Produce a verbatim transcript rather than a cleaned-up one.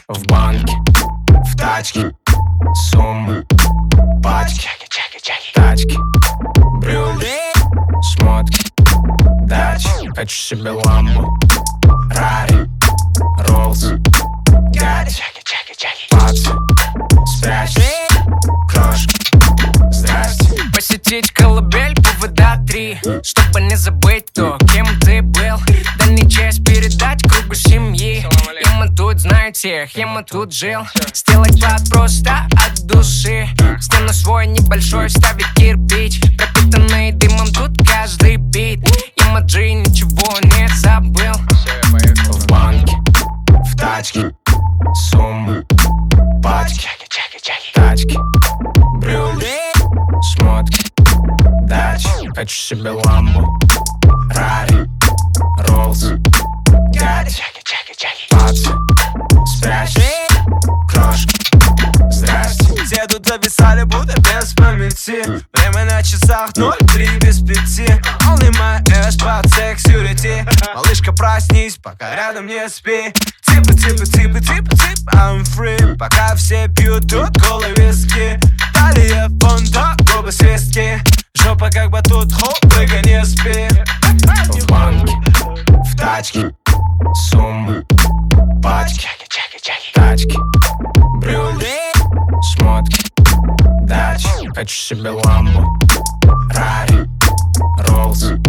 В банке, в тачке, суммы, пачки, тачки, брюли, шмотки, дачи. Хочу себе ламбу, Рари, Роллс, Гади, пацы, спрячься, крошки, здрасте. Посетить колыбель повода три, чтобы не забыть то, кем ты был. Дальний часть передать кругу семьи. И мы тут, знаете, и мы тут жил. Сделать клад просто от души. Стену свой небольшой ставить кирпич, пропитанный дымом тут каждый бит. И Маджи ничего не забыл. В банке, в тачке, суммы, пачки, тачки, брюли, шмотки, дачи. Хочу себе ламбу, Рари, Роллс, Гади, пацы, спрячься, крошки, здрасте. Все тут записали, будто без памяти. Время на часах ноль три без пяти. Only my ass под security. Малышка, проснись, пока рядом не спи. Типа, типа, типа, типа, типа, I'm free. Пока все пьют тут колы виски. Талия, фонда, губы свистки. Жопа как батут, хоп, прыгай, не спи. В банке, в тачке, суммы, пачки, тачки, брюли, шмотки, дачи. Хочу себе ламбу, Рари, Роллс,